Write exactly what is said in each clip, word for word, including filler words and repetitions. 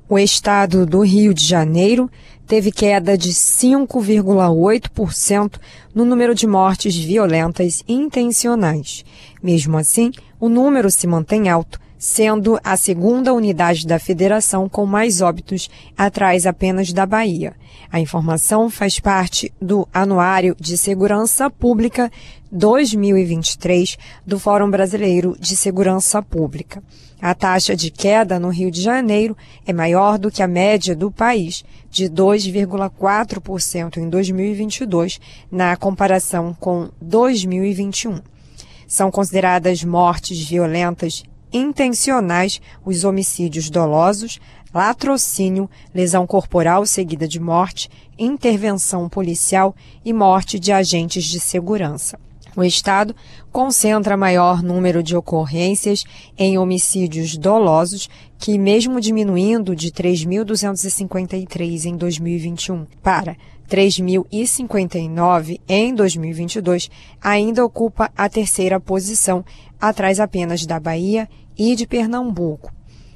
O estado do Rio de Janeiro teve queda de cinco vírgula oito por cento no número de mortes violentas intencionais. Mesmo assim, o número se mantém alto, sendo a segunda unidade da federação com mais óbitos, atrás apenas da Bahia. A informação faz parte do Anuário de Segurança Pública dois mil e vinte e três do Fórum Brasileiro de Segurança Pública. A taxa de queda no Rio de Janeiro é maior do que a média do país, de dois vírgula quatro por cento em dois mil e vinte e dois, na comparação com dois mil e vinte e um. São consideradas mortes violentas intencionais os homicídios dolosos, latrocínio, lesão corporal seguida de morte, intervenção policial e morte de agentes de segurança. O estado concentra maior número de ocorrências em homicídios dolosos, que mesmo diminuindo de três mil duzentos e cinquenta e três em dois mil e vinte e um para três mil e cinquenta e nove em dois mil e vinte e dois, ainda ocupa a terceira posição, atrás apenas da Bahia e de Pernambuco.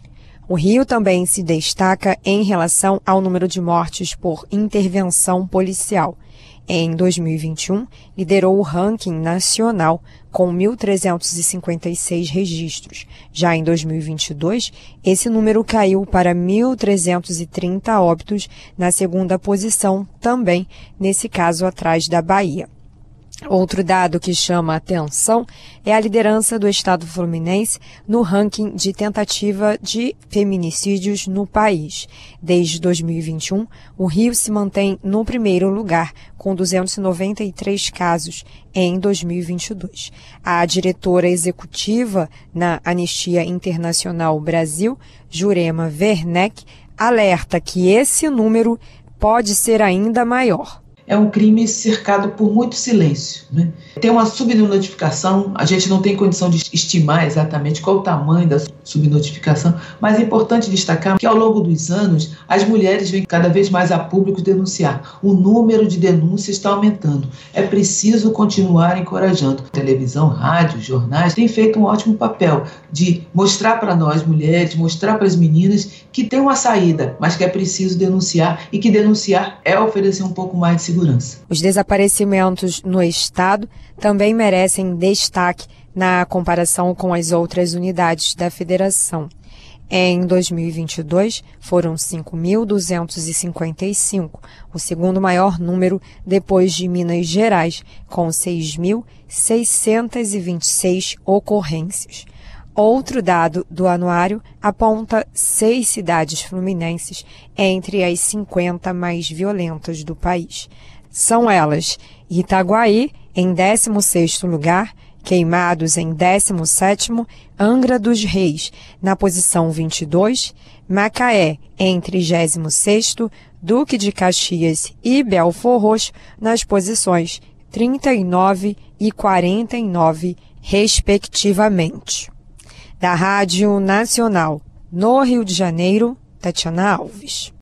O Rio também se destaca em relação ao número de mortes por intervenção policial. Em dois mil e vinte e um, liderou o ranking nacional com mil trezentos e cinquenta e seis registros. Já em dois mil e vinte e dois, esse número caiu para mil trezentos e trinta óbitos, na segunda posição, também, nesse caso, atrás da Bahia. Outro dado que chama a atenção é a liderança do estado fluminense no ranking de tentativa de feminicídios no país. Desde dois mil e vinte e um, o Rio se mantém no primeiro lugar, com duzentos e noventa e três casos em dois mil e vinte e dois. A diretora executiva na Anistia Internacional Brasil, Jurema Werneck, alerta que esse número pode ser ainda maior. É um crime cercado por muito silêncio, né? Tem uma subnotificação, a gente não tem condição de estimar exatamente qual o tamanho da subnotificação, mas é importante destacar que ao longo dos anos as mulheres vêm cada vez mais a público denunciar. O número de denúncias está aumentando. É preciso continuar encorajando. Televisão, rádio, jornais têm feito um ótimo papel de mostrar para nós mulheres, mostrar para as meninas que tem uma saída, mas que é preciso denunciar e que denunciar é oferecer um pouco mais de segurança. Os desaparecimentos no estado também merecem destaque na comparação com as outras unidades da federação. Em dois mil e vinte e dois, foram cinco mil duzentos e cinquenta e cinco, o segundo maior número depois de Minas Gerais, com seis mil seiscentos e vinte e seis ocorrências. Outro dado do anuário aponta seis cidades fluminenses entre as cinquenta mais violentas do país. São elas Itaguaí, em décimo sexto lugar, Queimados em décimo sétimo, Angra dos Reis, na posição vinte e dois, Macaé, em trigésimo sexto, Duque de Caxias e Belford Roxo, nas posições trinta e nove e quarenta e nove, respectivamente. Da Rádio Nacional, no Rio de Janeiro, Tatiana Alves.